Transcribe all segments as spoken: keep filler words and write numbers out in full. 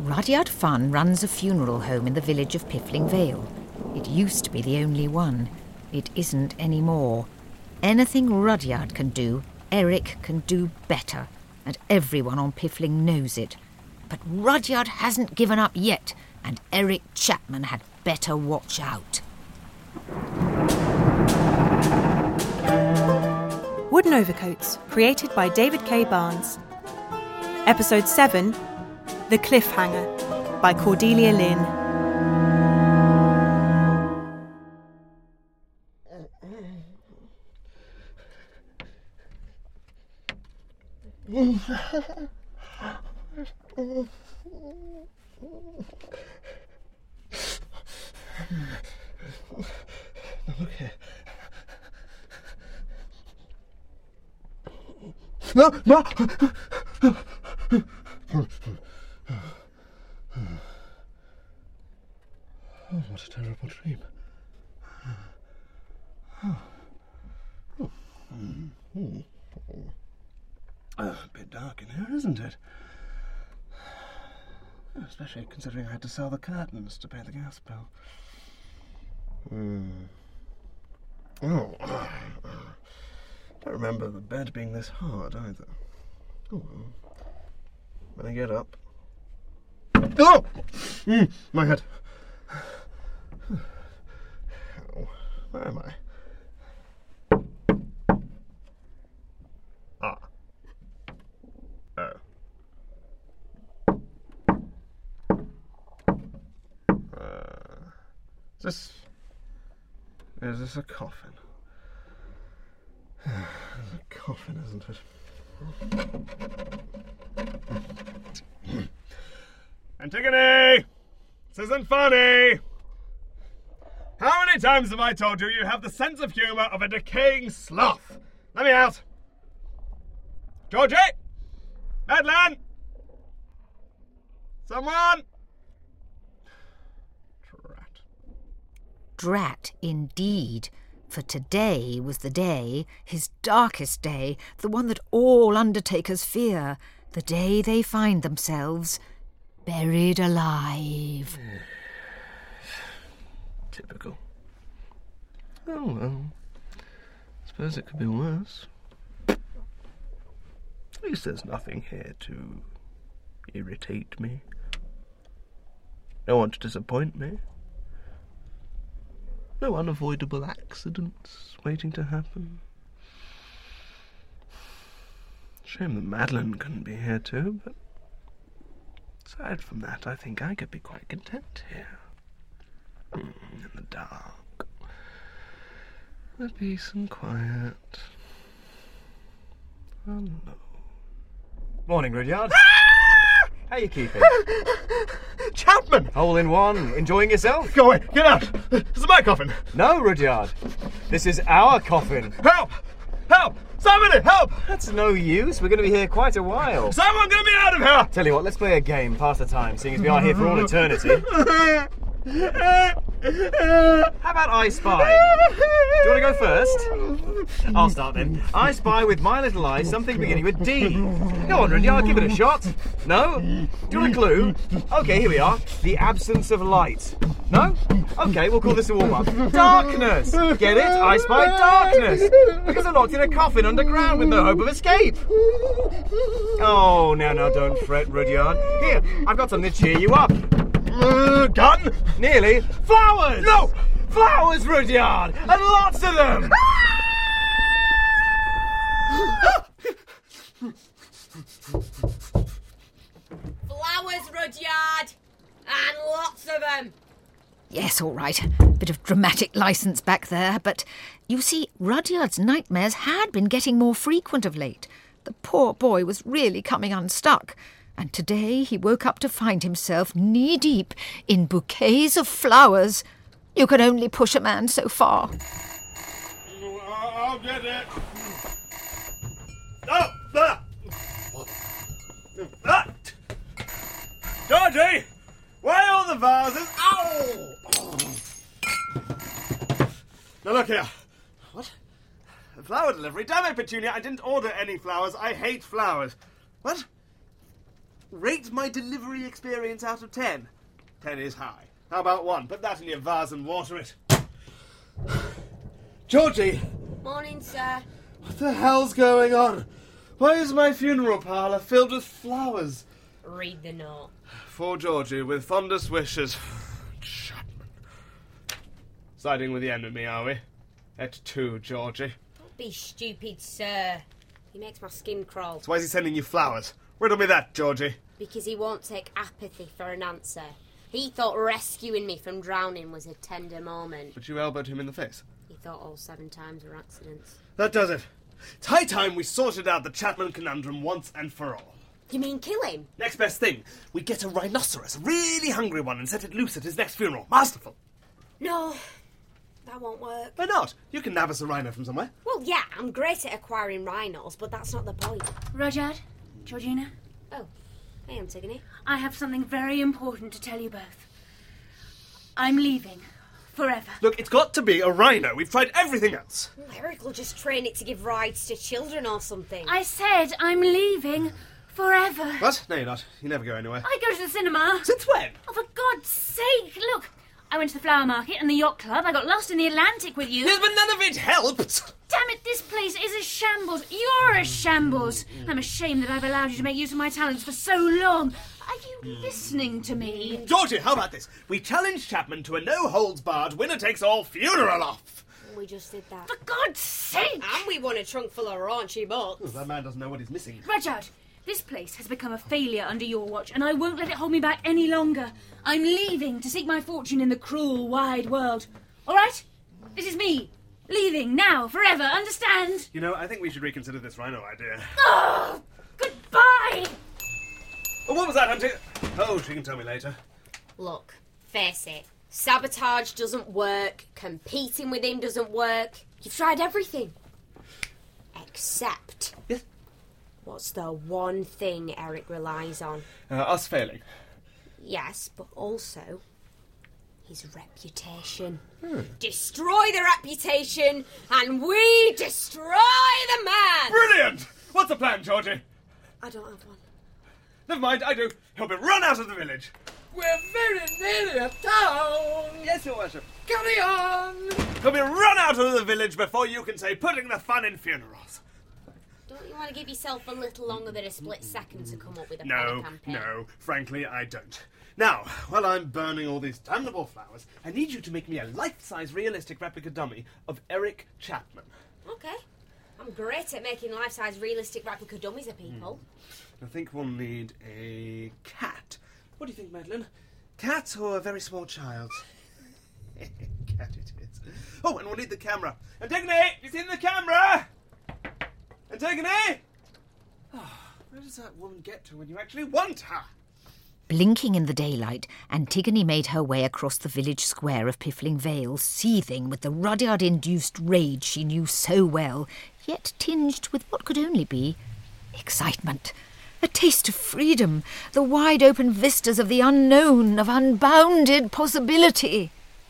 Rudyard Funn runs a funeral home in the village of Piffling Vale. It used to be the only one. It isn't anymore. Anything Rudyard can do, Eric can do better, and everyone on Piffling knows it. But Rudyard hasn't given up yet, and Eric Chapman had better watch out. Wooden Overcoats, created by David K. Barnes. Episode seven, The Cliffhanger, by Cordelia Lynn. Look here. No, no! Oh, what a terrible dream. Oh. Oh. Mm. Oh, a bit dark in here, isn't it? Especially considering I had to sell the curtains to pay the gas bill. Hmm. Oh. I don't remember the bed being this hard either. Oh well. When I get up. Oh! Mm, my head. Oh, where am I? Ah. Oh. Uh, is this... Is this a coffin? It's a coffin, isn't it? Antigone! This isn't funny! How many times have I told you you have the sense of humour of a decaying sloth? Let me out! Georgie! Madeline! Someone! Drat. Drat, indeed. For today was the day, his darkest day, the one that all undertakers fear, the day they find themselves buried alive. Typical. Oh well, suppose it could be worse. At least there's nothing here to irritate me. No one to disappoint me. No unavoidable accidents waiting to happen. Shame that Madeline couldn't be here too, but aside from that, I think I could be quite content here. In the dark. With peace and quiet. Oh no. Morning, Rudyard. How you keeping? Chapman! Hole in one. Enjoying yourself? Go away! Get out! This is my coffin! No, Rudyard. This is our coffin. Help! Help! Somebody, help! That's no use. We're going to be here quite a while. Someone get me out of here! Tell you what, let's play a game, pass the time, seeing as we are here for all eternity. How about I Spy? Do you want to go first? I'll start then. I spy with my little eye something beginning with D. Go on, Rudyard, give it a shot. No? Do you want a clue? Okay, here we are. The absence of light. No? Okay, we'll call this a warm-up. Darkness! Get it? I spy darkness! Because I'm locked in a coffin underground with no hope of escape. Oh, now, now, don't fret, Rudyard. Here, I've got something to cheer you up. Uh, gun? Nearly. Flowers! No! Flowers, Rudyard! And lots of them! Flowers, Rudyard! And lots of them! Yes, all right. Bit of dramatic licence back there, but you see, Rudyard's nightmares had been getting more frequent of late. The poor boy was really coming unstuck. And today he woke up to find himself knee-deep in bouquets of flowers. You can only push a man so far. I'll get it. Oh, there. Ah. Georgie, where are all the vases? Ow! Now look here. What? Flower delivery? Damn it, Petunia, I didn't order any flowers. I hate flowers. What? Rate my delivery experience out of ten. Ten is high. How about one? Put that in your vase and water it. Georgie! Morning, sir. What the hell's going on? Why is my funeral parlour filled with flowers? Read the note. For Georgie, with fondest wishes. Chapman. Siding with the enemy, are we? Et tu, Georgie. Don't be stupid, sir. He makes my skin crawl. So why is he sending you flowers? Riddle me that, Georgie. Because he won't take apathy for an answer. He thought rescuing me from drowning was a tender moment. But you elbowed him in the face. He thought all seven times were accidents. That does it. It's high time we sorted out the Chapman conundrum once and for all. You mean kill him? Next best thing, we get a rhinoceros, a really hungry one, and set it loose at his next funeral. Masterful. No, that won't work. Why not? You can nab us a rhino from somewhere. Well, yeah, I'm great at acquiring rhinos, but that's not the point. Rudyard, Georgina, Oh, hey, Antigone. I have something very important to tell you both. I'm leaving. Forever. Look, it's got to be a rhino. We've tried everything else. Well, Eric will just train it to give rides to children or something. I said I'm leaving. Forever. What? No, you're not. You never go anywhere. I go to the cinema. Since when? Oh, for God's sake, look. I went to the flower market and the yacht club. I got lost in the Atlantic with you. Yes, but none of it helped. Damn it, this place is a shambles. You're a shambles. I'm ashamed that I've allowed you to make use of my talents for so long. Are you listening to me? Georgie, how about this? We challenge Chapman to a no-holds-barred, winner-takes-all funeral off. We just did that. For God's sake! And we won a trunk full of raunchy books. Oh, that man doesn't know what he's missing. Rudyard, this place has become a failure under your watch, and I won't let it hold me back any longer. I'm leaving to seek my fortune in the cruel, wide world. All right? This is me. Leaving now, forever, understand? You know, I think we should reconsider this rhino idea. Oh, goodbye! Oh, what was that, Hunter? Oh, she can tell me later. Look, face it. Sabotage doesn't work. Competing with him doesn't work. You've tried everything. Except... Yes? What's the one thing Eric relies on? Uh, us failing. Yes, but also his reputation. Hmm. Destroy the reputation, and we destroy the man! Brilliant! What's the plan, Georgie? I don't have one. Never mind, I do. He'll be run out of the village. We're very nearly at town. Yes, Your Worship. Carry on. He'll be run out of the village before you can say putting the fun in funerals. Don't you want to give yourself a little longer than a split second to come up with a No, plan of campaign? no, frankly, I don't. Now, while I'm burning all these damnable flowers, I need you to make me a life-size realistic replica dummy of Eric Chapman. Okay. I'm great at making life-size realistic replica dummies of people. I think we'll need a cat. What do you think, Madeline? Cat or a very small child? Cat it is. Oh, and we'll need the camera. Antigone, you seen the camera? Antigone? Oh, where does that woman get to when you actually want her? Blinking in the daylight, Antigone made her way across the village square of Piffling Vale, seething with the Rudyard-induced rage she knew so well, yet tinged with what could only be excitement. A taste of freedom, the wide-open vistas of the unknown, of unbounded possibility.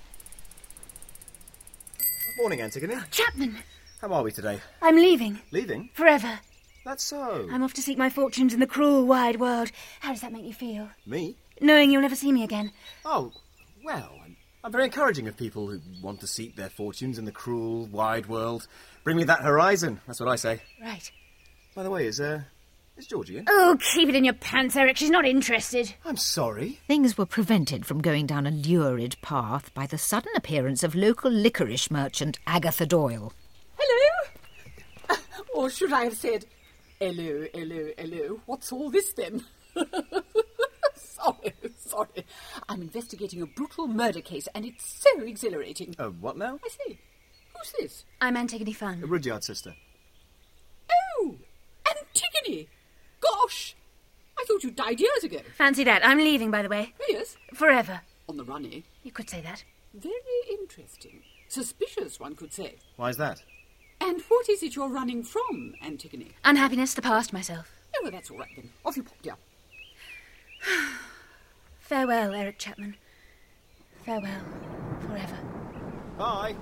Morning, Antigone. Chapman, How are we today? I'm leaving. Leaving? Forever. That's so. I'm off to seek my fortunes in the cruel, wide world. How does that make you feel? Me? Knowing you'll never see me again. Oh, well, I'm, I'm very encouraging of people who want to seek their fortunes in the cruel, wide world. Bring me that horizon, that's what I say. Right. By the way, is, uh, is Georgie in? Oh, keep it in your pants, Eric. She's not interested. I'm sorry. Things were prevented from going down a lurid path by the sudden appearance of local licorice merchant Agatha Doyle. Hello? Or should I have said, hello, hello, hello. What's all this then? sorry, sorry. I'm investigating a brutal murder case and it's so exhilarating. Uh, what now? I see. Who's this? I'm Antigone Funn. A Rudyard sister. Oh, Antigone. Gosh, I thought you died years ago. Fancy that. I'm leaving, by the way. Oh, yes, Forever. on the run, eh? You could say that. Very interesting. Suspicious, one could say. Why is that? And what is it you're running from, Antigone? Unhappiness, the past, myself. Oh, well, that's all right then. Off you pop, dear. Farewell, Eric Chapman. Farewell. Forever. Bye.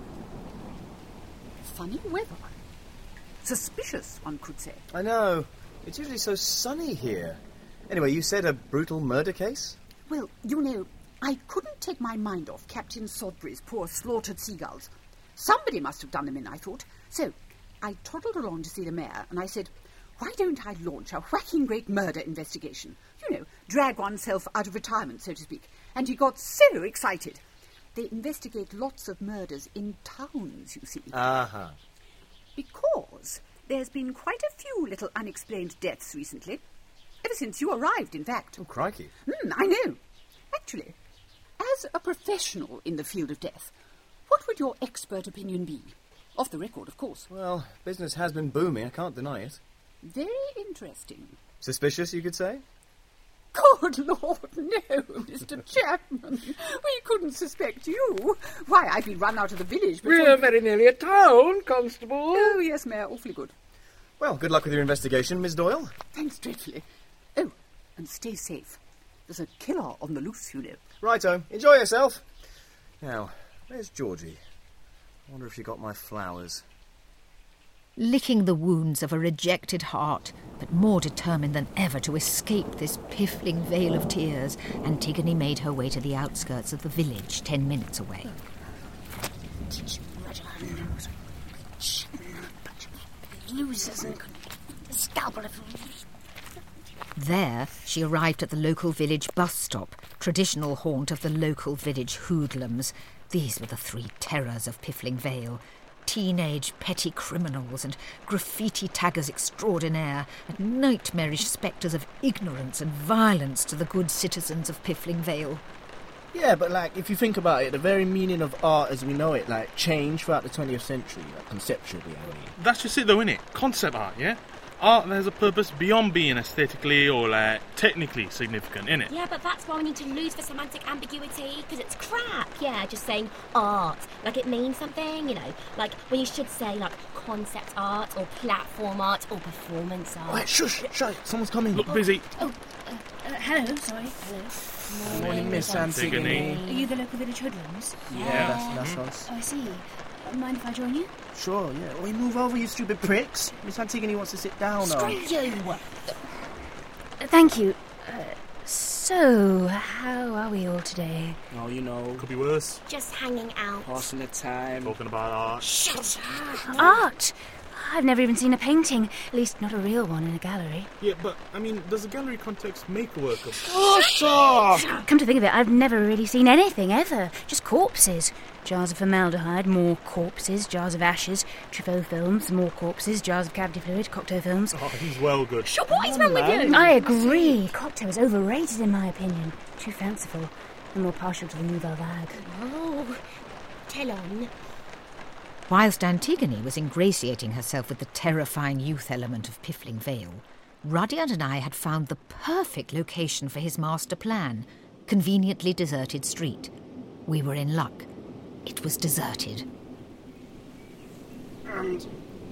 Funny weather. Suspicious, one could say. I know. It's usually so sunny here. Anyway, you said a brutal murder case? Well, you know, I couldn't take my mind off Captain Sodbury's poor slaughtered seagulls. Somebody must have done them in, I thought. So I toddled along to see the mayor, and I said, why don't I launch a whacking great murder investigation? You know, drag oneself out of retirement, so to speak. And he got so excited. They investigate lots of murders in towns, you see. Uh-huh. Because there's been quite a few little unexplained deaths recently. Ever since you arrived, in fact. Oh, crikey. Mm, I know. Actually, as a professional in the field of death, what would your expert opinion be? Off the record, of course. Well, business has been booming, I can't deny it. Very interesting. Suspicious, you could say? Good Lord, no, Mister Chapman. We couldn't suspect you. Why, I've been run out of the village before... We're very nearly at town, Constable. Oh, yes, Mayor, awfully good. Well, good luck with your investigation, Miss Doyle. Thanks dreadfully. Oh, and stay safe. There's a killer on the loose, you know. Righto. Enjoy yourself. Now, where's Georgie? I wonder if she got my flowers. Licking the wounds of a rejected heart, but more determined than ever to escape this piffling vale of tears, Antigone made her way to the outskirts of the village, ten minutes away. There, she arrived at the local village bus stop, traditional haunt of the local village hoodlums. These were the three terrors of Piffling Vale. Teenage petty criminals and graffiti taggers extraordinaire and nightmarish spectres of ignorance and violence to the good citizens of Piffling Vale. Yeah, but, like, if you think about it, the very meaning of art as we know it, like, changed throughout the twentieth century, like, conceptually, I mean. That's just it, though, innit? Concept art, yeah? Art that has a purpose beyond being aesthetically or, like, technically significant, innit? Yeah, but that's why we need to lose the semantic ambiguity, because it's crap. Yeah, just saying art, like it means something, you know, like when you should say, like, concept art or platform art or performance art. Wait, shush, shush, someone's coming. Look busy. Oh, uh, uh, hello, sorry. Hello. Morning, Miss Antigone. Are you the local village hoodlums? Yeah, that's, that's us. Oh, I see. Mind if I join you? Sure, yeah. We move over, you stupid pricks. Miss Antigone wants to sit down. Screw or... you! Thank you. Uh, so, how are we all today? Oh, you know. Could be worse. Just hanging out. Passing the time. Talking about art. Shut up! Art! I've never even seen a painting, at least not a real one in a gallery. Yeah, but, I mean, does a gallery context make a work of... Oh, Come to think of it, I've never really seen anything, ever. Just corpses. Jars of formaldehyde, more corpses. Jars of ashes. Truffaut films, more corpses. Jars of cavity fluid, cocktail films. Oh, he's well good. Sure, what is wrong with you? I agree. Cocktail is overrated in my opinion. Too fanciful. I'm more partial to the Nouvelle Vague. Oh, tell on. Whilst Antigone was ingratiating herself with the terrifying youth element of Piffling Vale, Rudyard and I had found the perfect location for his master plan, conveniently deserted street. We were in luck. It was deserted. And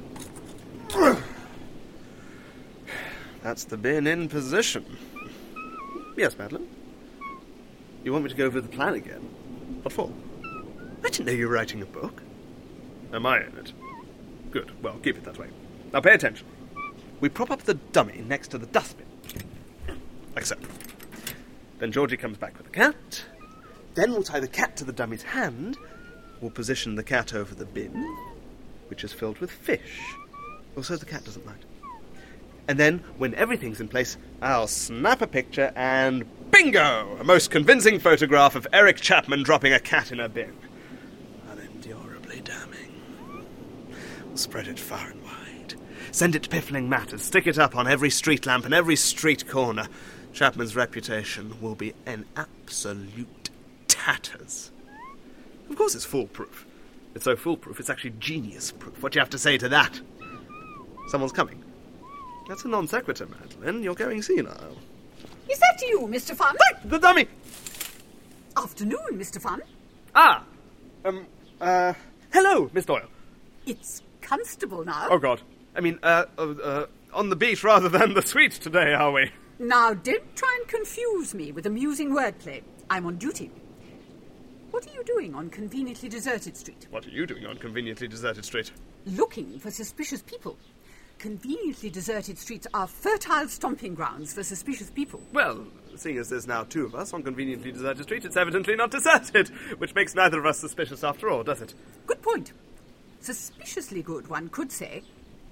that's the bin in position. Yes, Madeline? You want me to go over the plan again? What for? I didn't know you were writing a book. Am I in it? Good. Well, keep it that way. Now pay attention. We prop up the dummy next to the dustbin. Like so. Then Georgie comes back with the cat. Then we'll tie the cat to the dummy's hand. We'll position the cat over the bin, which is filled with fish. Or so the cat doesn't mind. And then, when everything's in place, I'll snap a picture and bingo! A most convincing photograph of Eric Chapman dropping a cat in a bin. Unendurably damning. We'll spread it far and wide. Send it to Piffling Matters. Stick it up on every street lamp and every street corner. Chapman's reputation will be in absolute tatters. Of course it's foolproof. It's so foolproof, it's actually genius-proof. What do you have to say to that? Someone's coming. That's a non sequitur, Madeline. You're going senile. Is that you, Mister Fun? The dummy! Afternoon, Mister Fun. Ah! Um, uh, hello, Miss Doyle. It's Constable now. Oh, God. I mean, uh, uh, uh, on the beat rather than the suite today, are we? Now, don't try and confuse me with amusing wordplay. I'm on duty. What are you doing on conveniently deserted street? What are you doing on conveniently deserted street? Looking for suspicious people. conveniently deserted streets are fertile stomping grounds for suspicious people. Well, seeing as there's now two of us on conveniently deserted street, it's evidently not deserted, which makes neither of us suspicious after all, does it? Good point. Suspiciously good, one could say.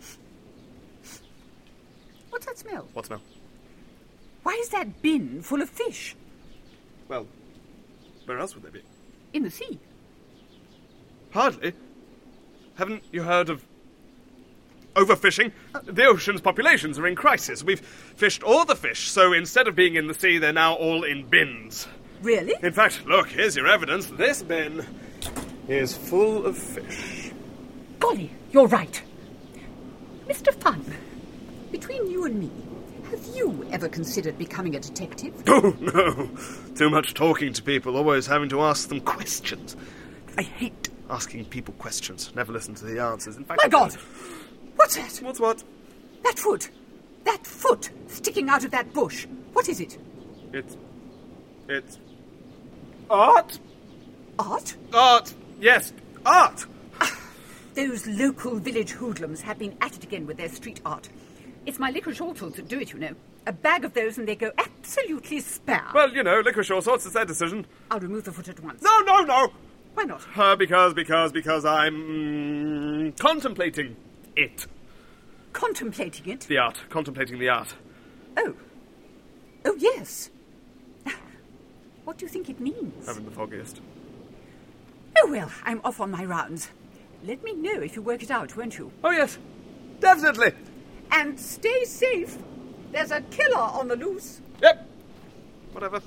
What's that smell? What smell? Why is that bin full of fish? Well, where else would they be? In the sea. Hardly. Haven't you heard of overfishing? Uh, the ocean's populations are in crisis. We've fished all the fish, so instead of being in the sea, they're now all in bins. Really? In fact, look, here's your evidence. This bin is full of fish. Golly, you're right. Mister Fun, between you and me, have you ever considered becoming a detective? Oh, no. Too much talking to people, always having to ask them questions. I hate asking people questions. Never listen to the answers. In fact, my God! What's that? What's what? That foot. That foot sticking out of that bush. What is it? It's... It's... art? Art? Art. Yes, art. Those local village hoodlums have been at it again with their street art. It's my licorice all sorts that do it, you know. A bag of those and they go absolutely spare. Well, you know, licorice all sorts, it's their decision. I'll remove the foot at once. No, no, no! Why not? Uh, because, because, because I'm mm, contemplating it. Contemplating it? The art. Contemplating the art. Oh. Oh, yes. What do you think it means? Haven't the foggiest. Oh, well, I'm off on my rounds. Let me know if you work it out, won't you? Oh, yes. Definitely. And stay safe. There's a killer on the loose. Yep. Whatever.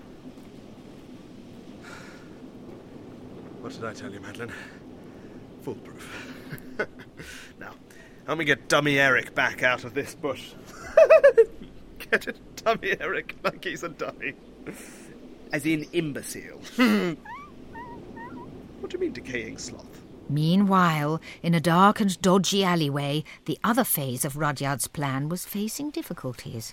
What did I tell you, Madeline? Foolproof. Now, help me get Dummy Eric back out of this bush. Get it? Dummy Eric, like he's a dummy. As in imbecile. What do you mean, decaying sloth? Meanwhile, in a dark and dodgy alleyway, the other phase of Rudyard's plan was facing difficulties.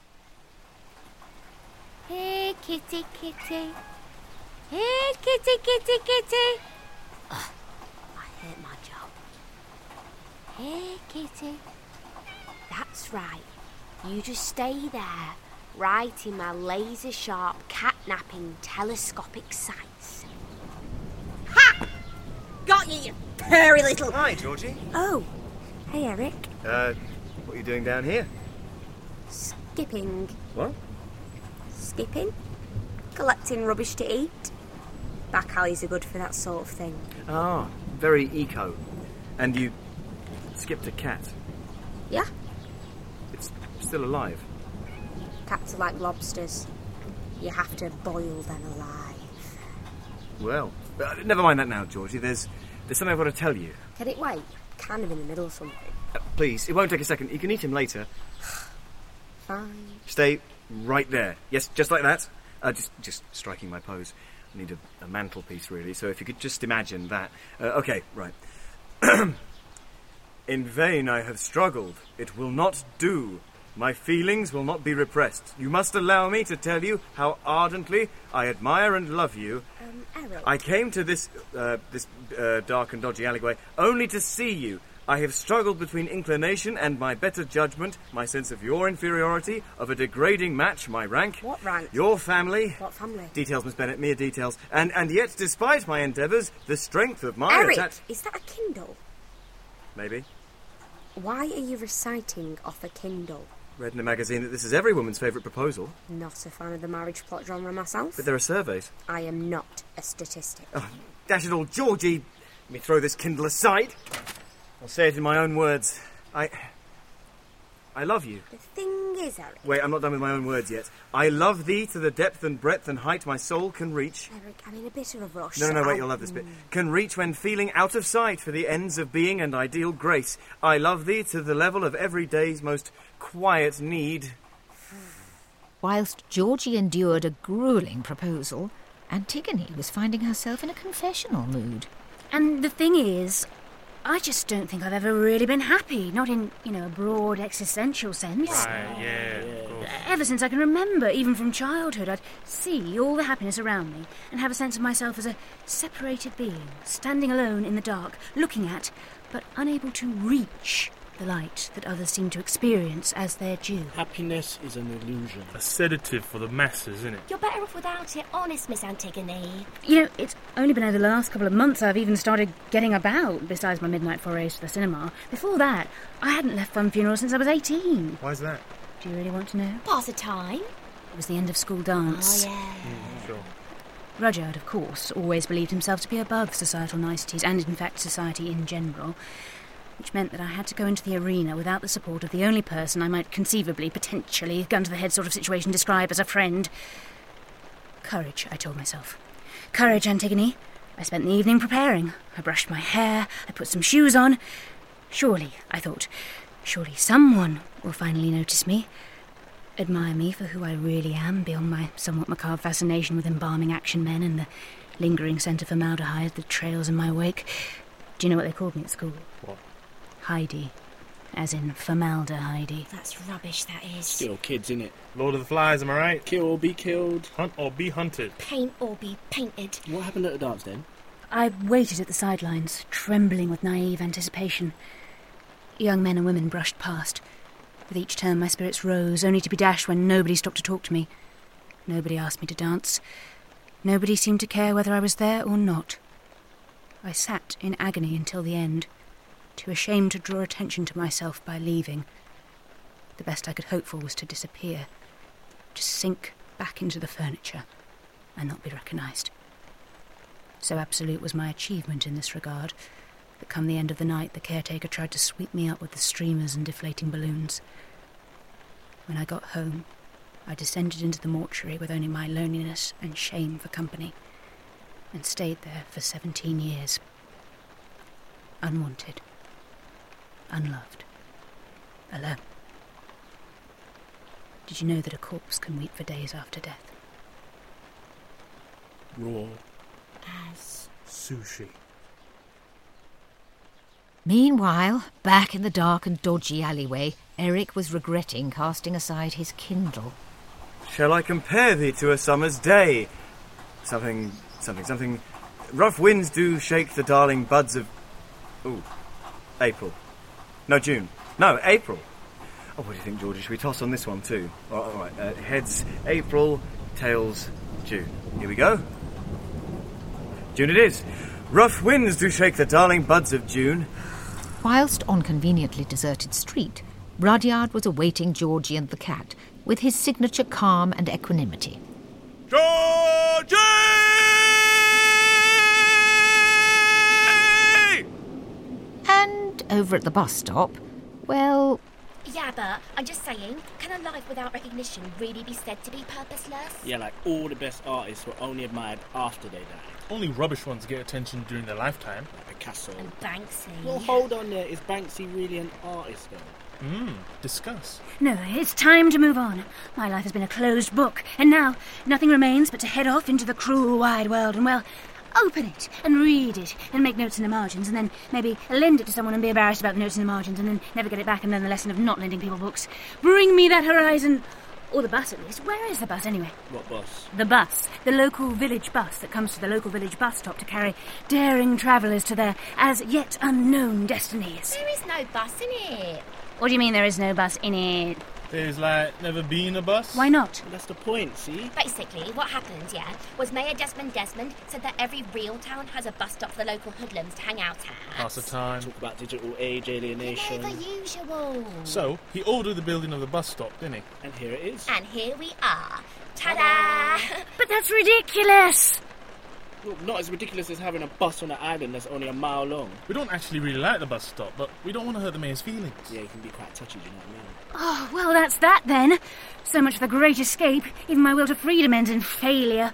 Hey, kitty, kitty. Hey, kitty, kitty, kitty. Ugh, I hate my job. Hey, kitty. That's right. You just stay there, right in my laser-sharp, cat-napping, telescopic sights. Ha! Got you, you furry little... Hi, Georgie. Oh, hey, Eric. Uh, what are you doing down here? Skipping. What? Skipping. Collecting rubbish to eat. Back alleys are good for that sort of thing. Ah, very eco. And you skipped a cat. Yeah? It's still alive. Cats are like lobsters. You have to boil them alive. Well, uh, never mind that now, Georgie. There's there's something I've got to tell you. Can it wait? Kind of in the middle of something. Uh, please, it won't take a second. You can eat him later. Fine. Stay right there. Yes, just like that. Uh, just just striking my pose. I need a, a mantelpiece, really, so if you could just imagine that. Uh, okay, right. In vain I have struggled. It will not do. My feelings will not be repressed. You must allow me to tell you how ardently I admire and love you. Um, Eric. I came to this uh, this uh, dark and dodgy alleyway only to see you. I have struggled between inclination and my better judgment, my sense of your inferiority, of a degrading match, my rank. What rank? Your family. What family? Details, Miss Bennet, mere details. And and yet, despite my endeavours, the strength of my Eric, attack... is that a Kindle? Maybe. Why are you reciting off a Kindle? Read in a magazine that this is every woman's favourite proposal. Not a fan of the marriage plot genre myself. But there are surveys. I am not a statistic. Oh, dash it all, Georgie! Let me throw this Kindle aside. I'll say it in my own words. I... I love you. The thing is, Eric... Wait, I'm not done with my own words yet. I love thee to the depth and breadth and height my soul can reach. Eric, I'm in a bit of a rush. No, no, no, so wait, I... you'll love this bit. Can reach when feeling out of sight for the ends of being and ideal grace. I love thee to the level of every day's most quiet need. Whilst Georgie endured a gruelling proposal, Antigone was finding herself in a confessional mood. And the thing is, I just don't think I've ever really been happy, not in, you know, a broad existential sense. Right, yeah, of course. Ever since I can remember, even from childhood, I'd see all the happiness around me and have a sense of myself as a separated being, standing alone in the dark, looking at, but unable to reach, the light that others seem to experience as their due. Happiness is an illusion. A sedative for the masses, isn't it? You're better off without it, honest, Miss Antigone. You know, it's only been over the last couple of months I've even started getting about, besides my midnight forays to the cinema. Before that, I hadn't left Fun Funeral since I was eighteen. Why's that? Do you really want to know? Pass the time. It was the end of school dance. Oh, yeah. Mm, sure. Rudyard, of course, always believed himself to be above societal niceties, and in fact society in general, which meant that I had to go into the arena without the support of the only person I might conceivably, potentially, gun-to-the-head sort of situation describe as a friend. Courage, I told myself. Courage, Antigone. I spent the evening preparing. I brushed my hair, I put some shoes on. Surely, I thought, surely someone will finally notice me, admire me for who I really am, beyond my somewhat macabre fascination with embalming action men and the lingering scent of formaldehyde that trails in my wake. Do you know what they called me at school? What? Heidi. As in formaldehyde. That's rubbish, that is. Still kids, innit? Lord of the Flies, am I right? Kill or be killed. Hunt or be hunted. Paint or be painted. What happened at the dance then? I waited at the sidelines, trembling with naive anticipation. Young men and women brushed past. With each turn my spirits rose, only to be dashed when nobody stopped to talk to me. Nobody asked me to dance. Nobody seemed to care whether I was there or not. I sat in agony until the end, too ashamed to draw attention to myself by leaving. The best I could hope for was to disappear, to sink back into the furniture and not be recognised. So absolute was my achievement in this regard that come the end of the night the caretaker tried to sweep me up with the streamers and deflating balloons. When I got home, I descended into the mortuary with only my loneliness and shame for company, and stayed there for seventeen years. Unwanted, unloved, alone. Did you know that a corpse can weep for days after death? Raw. As Sushi. Meanwhile, back in the dark and dodgy alleyway, Eric was regretting casting aside his Kindle. Shall I compare thee to a summer's day? Something, something, something. Rough winds do shake the darling buds of... Ooh, April. No, June. No, April. Oh, what do you think, Georgie? Should we toss on this one too? All right, all right. Uh, heads, April, tails, June. Here we go. June it is. Rough winds do shake the darling buds of June. Whilst on conveniently deserted street, Rudyard was awaiting Georgie and the cat with his signature calm and equanimity. Georgie! And over at the bus stop, well... Yeah, but I'm just saying, can a life without recognition really be said to be purposeless? Yeah, like all the best artists were only admired after they died. Only rubbish ones get attention during their lifetime. Like Picasso. And Banksy. Well, hold on there. Is Banksy really an artist, though? Mmm, discuss. No, it's time to move on. My life has been a closed book, and now nothing remains but to head off into the cruel wide world and, well, open it and read it and make notes in the margins and then maybe lend it to someone and be embarrassed about the notes in the margins and then never get it back and learn the lesson of not lending people books. Bring me that horizon. Or the bus, at least. Where is the bus, anyway? What bus? The bus. The local village bus that comes to the local village bus stop to carry daring travellers to their as yet unknown destinies. There is no bus in it. What do you mean there is no bus in it? There's, like, never been a bus? Why not? Well, that's the point, see? Basically, what happened, yeah, was Mayor Desmond Desmond said that every real town has a bus stop for the local hoodlums to hang out at. Pass the time. Talk about digital age, You alienation. know, the usual. So, he ordered the building of the bus stop, didn't he? And here it is. And here we are. Ta-da! But that's ridiculous! Well, not as ridiculous as having a bus on an island that's only a mile long. We don't actually really like the bus stop, but we don't want to hurt the mayor's feelings. Yeah, it can be quite touchy, do you know what I mean? Oh, well, that's that then. So much for the great escape. Even my will to freedom ends in failure.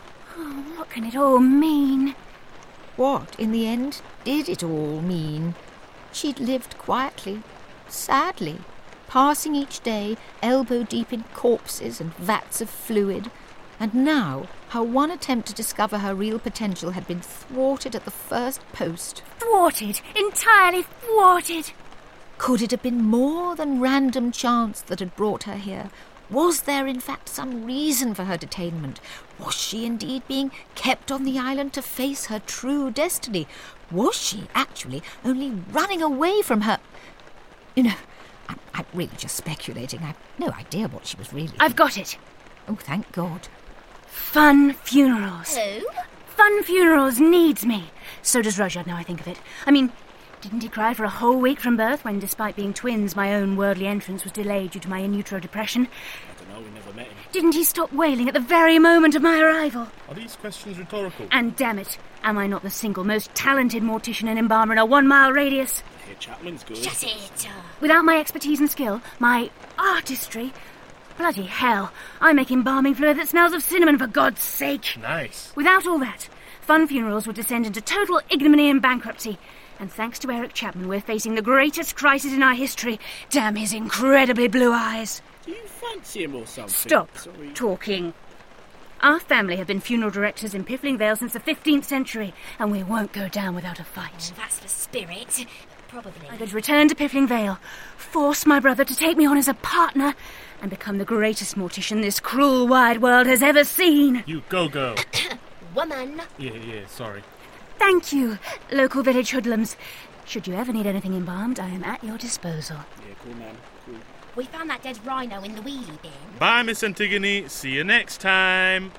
Oh, what can it all mean? What, in the end, did it all mean? She'd lived quietly, sadly, passing each day elbow deep in corpses and vats of fluid, and now her one attempt to discover her real potential had been thwarted at the first post. Thwarted. Entirely thwarted. Could it have been more than random chance that had brought her here? Was there, in fact, some reason for her detainment? Was she indeed being kept on the island to face her true destiny? Was she actually only running away from her... You know, I'm, I'm really just speculating. I've no idea what she was really... I've got it. Oh, thank God. Fun Funerals. Who? Fun Funerals needs me. So does Rudyard, now I think of it. I mean, didn't he cry for a whole week from birth when, despite being twins, my own worldly entrance was delayed due to my in utero depression? I don't know, we never met him. Didn't he stop wailing at the very moment of my arrival? Are these questions rhetorical? And damn it, am I not the single most talented mortician and embalmer in a one-mile radius? Hey, Chapman's good. Shut it. Without my expertise and skill, my artistry... Bloody hell, I make embalming fluid that smells of cinnamon, for God's sake. Nice. Without all that, Fun Funerals would descend into total ignominy and bankruptcy. And thanks to Eric Chapman, we're facing the greatest crisis in our history. Damn his incredibly blue eyes. Do you fancy him or something? Stop Sorry. talking. Our family have been funeral directors in Piffling Vale since the fifteenth century, and we won't go down without a fight. That's the spirit. Probably. I could return to Piffling Vale, force my brother to take me on as a partner, and become the greatest mortician this cruel wide world has ever seen. You go, girl. Woman. Yeah, yeah, sorry. Thank you, local village hoodlums. Should you ever need anything embalmed, I am at your disposal. Yeah, cool, man. Cool. We found that dead rhino in the wheelie bin. Bye, Miss Antigone. See you next time.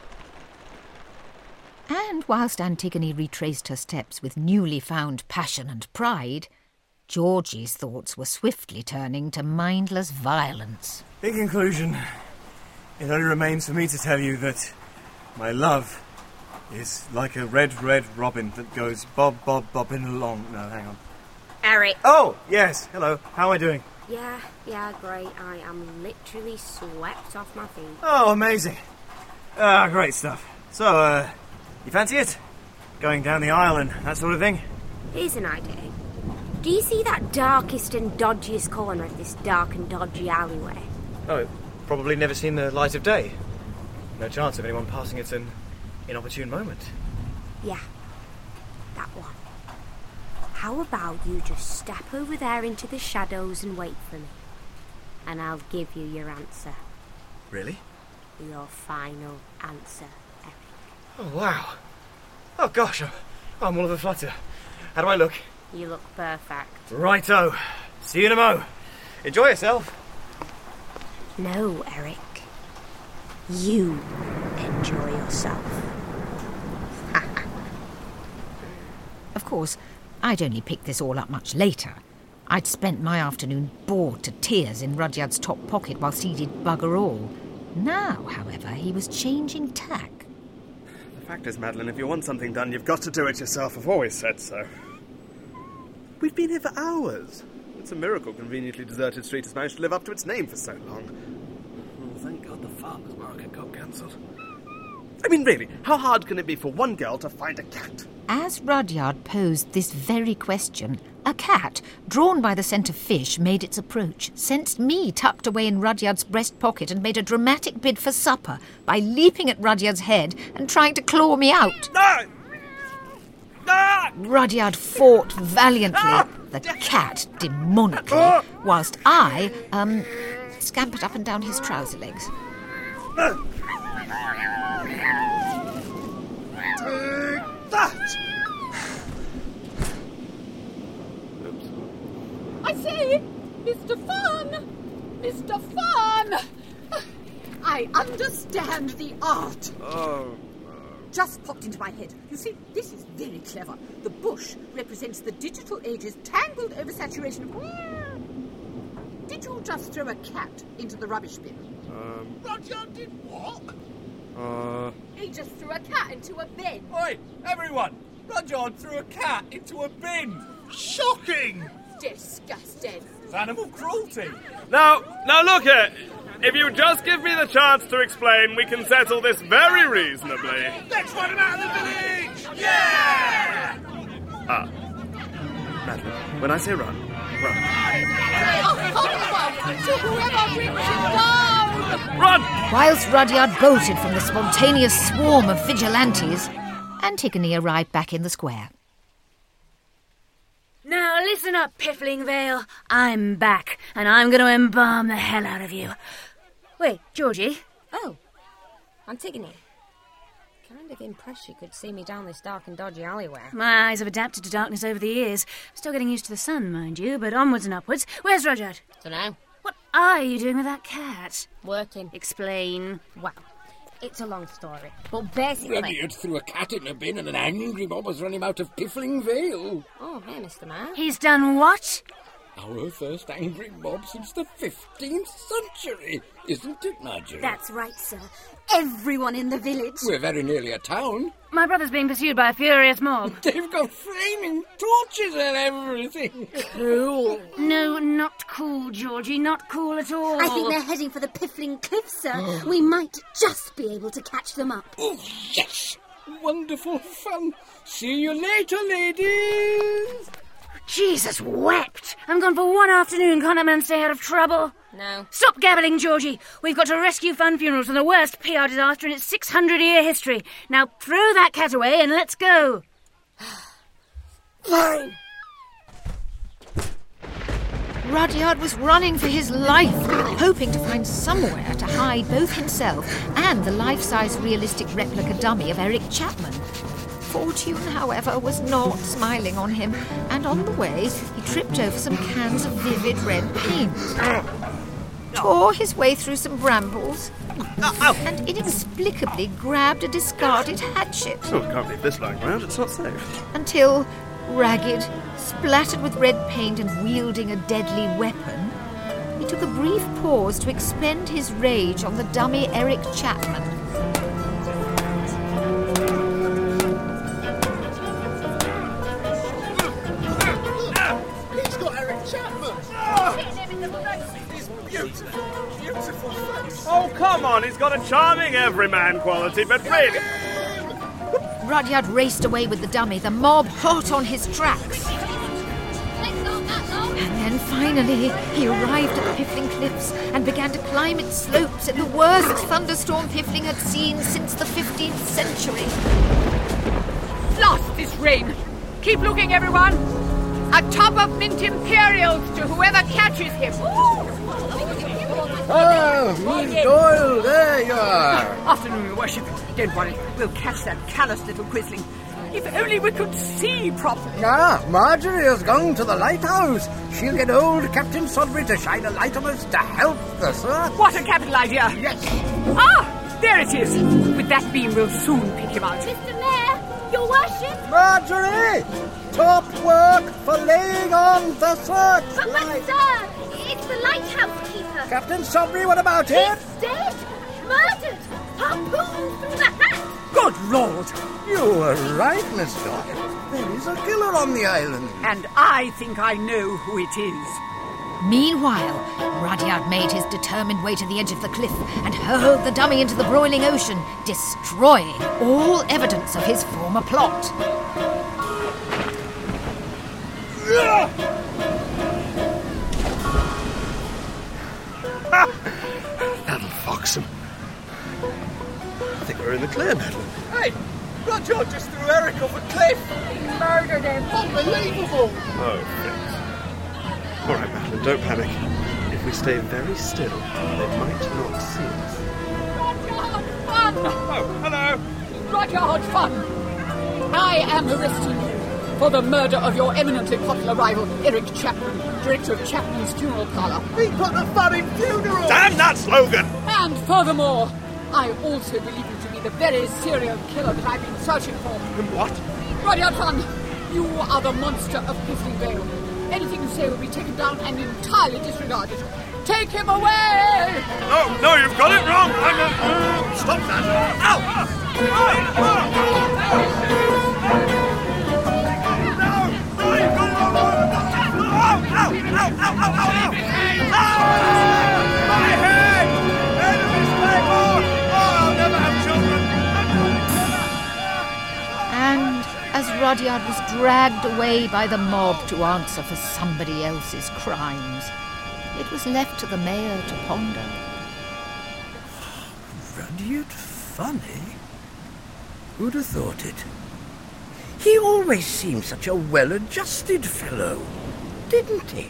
And whilst Antigone retraced her steps with newly found passion and pride, Georgie's thoughts were swiftly turning to mindless violence. In conclusion, it only remains for me to tell you that my love is like a red, red robin that goes bob, bob, bobbing along. No, hang on. Eric. Oh, yes. Hello. How am I doing? Yeah, yeah, great. I am literally swept off my feet. Oh, amazing. Ah, great stuff. So, uh, you fancy it? Going down the aisle and that sort of thing? Here's an idea. Do you see that darkest and dodgiest corner of this dark and dodgy alleyway? Oh, probably never seen the light of day. No chance of anyone passing it an inopportune moment. Yeah, that one. How about you just step over there into the shadows and wait for me? And I'll give you your answer. Really? Your final answer, Eric. Oh, wow. Oh, gosh, I'm, I'm all of a flutter. How do I look? You look perfect. Righto. See you in a mo. Enjoy yourself. No, Eric. You enjoy yourself. Of course, I'd only picked this all up much later. I'd spent my afternoon bored to tears in Rudyard's top pocket whilst he did bugger all. Now, however, he was changing tack. The fact is, Madeline, if you want something done, you've got to do it yourself. I've always said so. We've been here for hours. It's a miracle conveniently deserted street has managed to live up to its name for so long. Oh, thank God the farmer's market got cancelled. I mean, really, how hard can it be for one girl to find a cat? As Rudyard posed this very question, a cat, drawn by the scent of fish, made its approach, sensed me tucked away in Rudyard's breast pocket and made a dramatic bid for supper by leaping at Rudyard's head and trying to claw me out. No! Ah! Rudyard fought valiantly, the cat demonically, whilst I, um, scampered up and down his trouser legs. That! I say, Mister Fun! Mister Fun! I understand the art. Oh. Just popped into my head. You see, this is very clever. The bush represents the digital age's tangled oversaturation of... Did you just throw a cat into the rubbish bin? Um... Rudyard did what? Uh... He just threw a cat into a bin. Oi, everyone! Rudyard threw a cat into a bin! Shocking! Disgusting. It's animal cruelty! Now, now look here. If you just give me the chance to explain, we can settle this very reasonably. Let's run him out of the village! Yeah! Ah. Madeline, when I say run, run. To whoever brings him down! Run! Whilst Rudyard bolted from the spontaneous swarm of vigilantes, Antigone arrived back in the square. Now listen up, Piffling Vale. I'm back, and I'm going to embalm the hell out of you. Wait, Georgie? Oh, Antigone. Kind of impressed you could see me down this dark and dodgy alleyway. My eyes have adapted to darkness over the years. Still getting used to the sun, mind you, but onwards and upwards. Where's Rudyard? Dunno. What are you doing with that cat? Working. Explain. Well, it's a long story, but basically... Rudyard threw a cat in a bin and an angry mob has run him out of Piffling Vale. Oh, hey, Mister Mayor. He's done what? Our first angry mob since the fifteenth century, isn't it, Marjorie? That's right, sir. Everyone in the village. We're very nearly a town. My brother's being pursued by a furious mob. They've got flaming torches and everything. Cool. No, not cool, Georgie. Not cool at all. I think they're heading for the Piffling Cliffs, sir. We might just be able to catch them up. Oh, yes. Wonderful fun. See you later, ladies. Jesus wept! I'm gone for one afternoon. Can't a man stay out of trouble? No. Stop gabbling, Georgie. We've got to rescue Fun Funerals from the worst P R disaster in its six hundred year history. Now throw that cat away and let's go. Fine. Rudyard was running for his life, hoping to find somewhere to hide both himself and the life-size realistic replica dummy of Eric Chapman. Fortune, however, was not smiling on him, and on the way he tripped over some cans of vivid red paint, tore his way through some brambles, and inexplicably grabbed a discarded hatchet. Oh, I can't leave this lying around, it's not safe. Until, ragged, splattered with red paint and wielding a deadly weapon, he took a brief pause to expend his rage on the dummy Eric Chapman. Oh, come on, he's got a charming everyman quality, but really... Rudyard raced away with the dummy, the mob hot on his tracks. And then finally, he arrived at the Piffling Cliffs and began to climb its slopes in the worst thunderstorm Piffling had seen since the fifteenth century. Blast this rain! Keep looking, everyone! A tub of mint imperials to whoever catches him! Oh, Miss Doyle, there you are. Afternoon, Your Worship. Don't worry, we'll catch that callous little quisling. If only we could see properly. Ah, Marjorie has gone to the lighthouse. She'll get old Captain Sodbury to shine a light on us to help the sir. What a capital idea! Yes. Ah, there it is. With that beam, we'll soon pick him out. Mister Mayor, Your Worship. Marjorie, top work for laying on the search. But, but sir, it's the lighthouse keeper. Captain Sodbury, what about him? He's dead. Murdered. Harpooned through the hat. Good Lord! You were right, Miss Doyle. There is a killer on the island. And I think I know who it is. Meanwhile, Rudyard made his determined way to the edge of the cliff and hurled the dummy into the broiling ocean, destroying all evidence of his former plot. That'll fox him. I think we're in the clear, Madeline. Hey! Rudyard just threw Eric off a cliff! Murdered him! Unbelievable! Oh, thanks. All right, Madeline, don't panic. If we stay very still, they might not see us. Rudyard Funn! Oh, hello! Rudyard Funn! I am arresting you for the murder of your eminently popular rival, Eric Chapman, director of Chapman's Funeral Parlour. He put the fun in funerals! Damn that slogan! And furthermore, I also believe you to be the very serial killer that I've been searching for. What? Rudyard Funn, you are the monster of Piffling Vale. Anything you say will be taken down and entirely disregarded. Take him away! No, no, you've got it wrong! I'm a... Uh, stop that! Ow! Ow! No! No, you've got it wrong! Ow! Ow! Ow! Ow! Ow! Ow! Ow! My head! End of his leg! Oh, I'll never have children! And as Rudyard was dragged away by the mob to answer for somebody else's crimes, it was left to the mayor to ponder. Rudyard Funn? Who'd have thought it? He always seemed such a well-adjusted fellow, didn't he?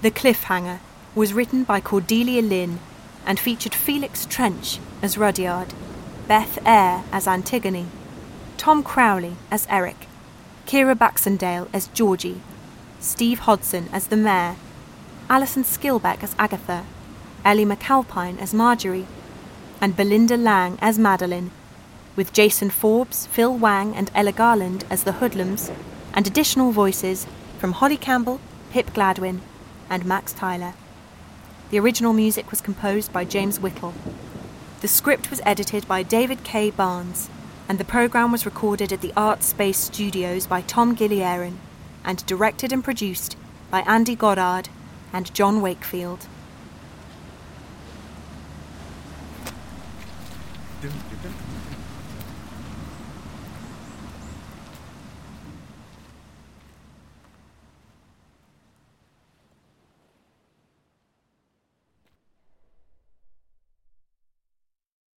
The Cliffhanger was written by Cordelia Lynn and featured Felix Trench as Rudyard, Beth Eyre as Antigone, Tom Crowley as Eric, Kira Baxendale as Georgie, Steve Hodson as the Mayor, Alison Skilbeck as Agatha, Ellie McAlpine as Marjorie, and Belinda Lang as Madeline, with Jason Forbes, Phil Wang and Ella Garland as the Hoodlums, and additional voices from Holly Campbell, Pip Gladwin, and Max Tyler. The original music was composed by James Whittle. The script was edited by David K. Barnes, and the programme was recorded at the Art Space Studios by Tom Gilliaran, and directed and produced by Andy Goddard and John Wakefield.